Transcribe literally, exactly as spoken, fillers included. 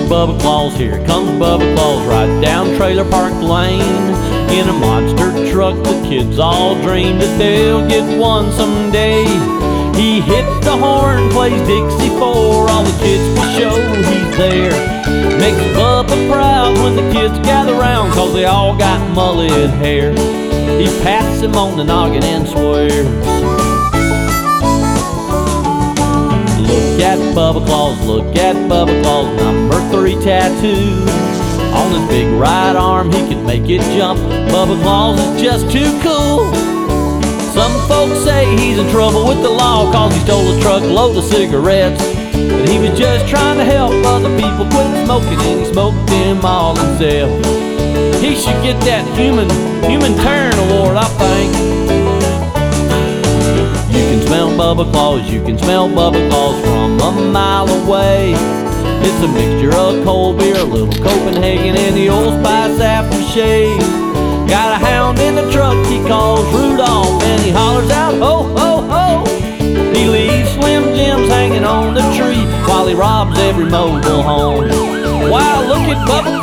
Bubba Claus, here comes Bubba Claus, right down Trailer Park Lane. In a monster truck, the kids all dream that they'll get one someday. He hits the horn, plays Dixie for all the kids to show he's there. Makes Bubba proud when the kids gather round, cause they all got mullet hair. He pats him on the noggin and swears. Look at Bubba Claus, look at Bubba Claus, number three tattoo. On his big right arm he can make it jump. Bubba Claus is just too cool. Some folks say he's in trouble with the law, cause he stole a truckload of cigarettes. But he was just trying to help other people quit smoking, and he smoked them all himself. He should get that human, human turn award, I think. You can smell Bubba Claus, you can smell Bubba Claus from a mile away. It's a mixture of cold beer, a little Copenhagen, and the Old Spice aftershave. Got a hound in the truck he calls Rudolph, and he hollers out, ho, ho, ho. He leaves Slim Jims hanging on the tree while he robs every mobile home. Wow, look at Bubba